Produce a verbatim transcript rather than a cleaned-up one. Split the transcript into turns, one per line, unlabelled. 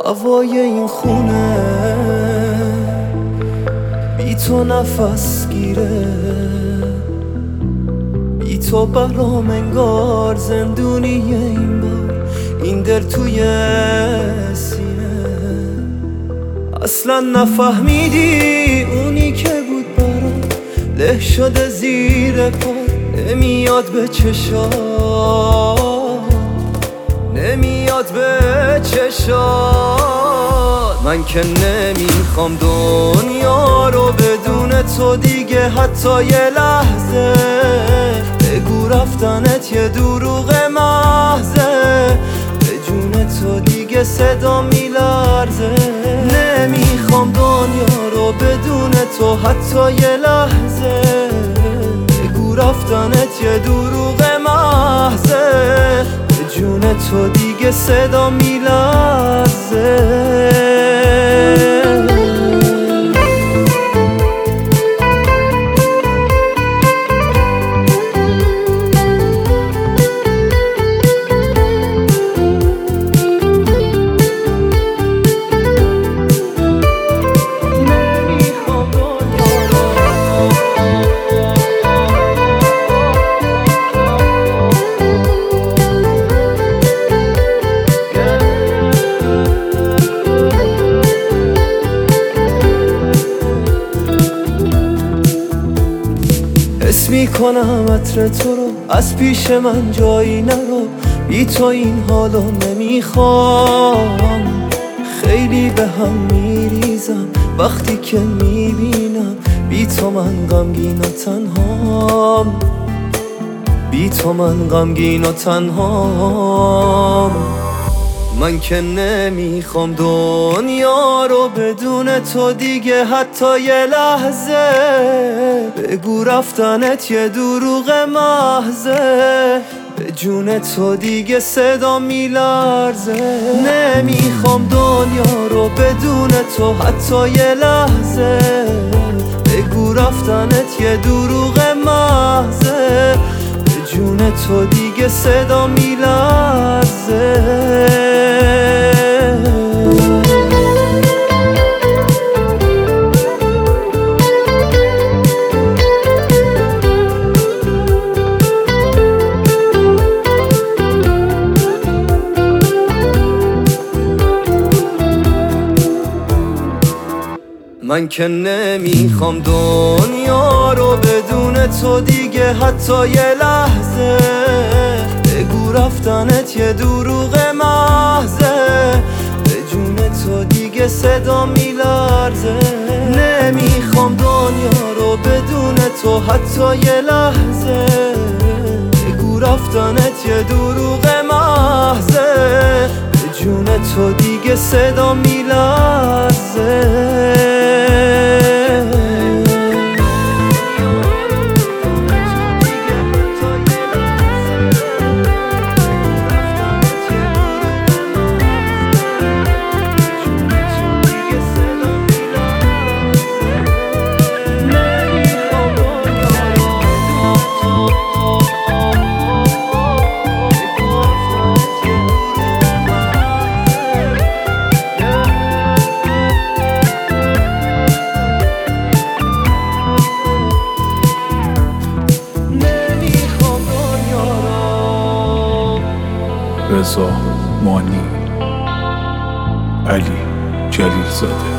هوای این خونه بی تو نفس گیره، بی تو برام انگار زندونیه این بار، این دل توی سینه. اصلا نفهمیدی اونی که بود برام له شده زیر پا، نمیاد به چشات، نمیاد به چشات. من که نمیخوام دنیا رو بدون تو دیگه حتی یه لحظه. بگو رفتنت یه دروغ محضه، به جون تو دیگه صدا میلرزه. نمیخوام دنیا رو بدون تو حتی یه لحظه. بگو رفتنت یه دروغ محضه، به جون تو دیگه صدا میلرزه. حس میکنم عطر تو رو، از پیش من جایی نرو. بی تو این حالو نمیخوام، خیلی به هم میریزم وقتی که میبینم بی تو من غمگین و تنهام، بی تو من غمگین و تنهام. من که نمیخوام دنیا رو بدون تو دیگه حتی یه لحظه. بگو رفتنت یه دروغ محضه، به جون تو دیگه صدا میلرزه. نمیخوام دنیا رو بدون تو حتی یه لحظه. بگو رفتنت یه دروغ محضه، به جون تو دیگه صدا میلرزه. من که نمیخوام دنیا رو بدون تو دیگه حتی یه لحظه. بگو رفتنت یه دروغ محضه، به جون تو دیگه صدا میلرزه. نمیخوام دنیا رو بدون تو حتی یه لحظه. بگو رفتنت یه دروغ محضه، به جون تو دیگه صدا میلرزه.
رضا مانی، علی جلیل زاده.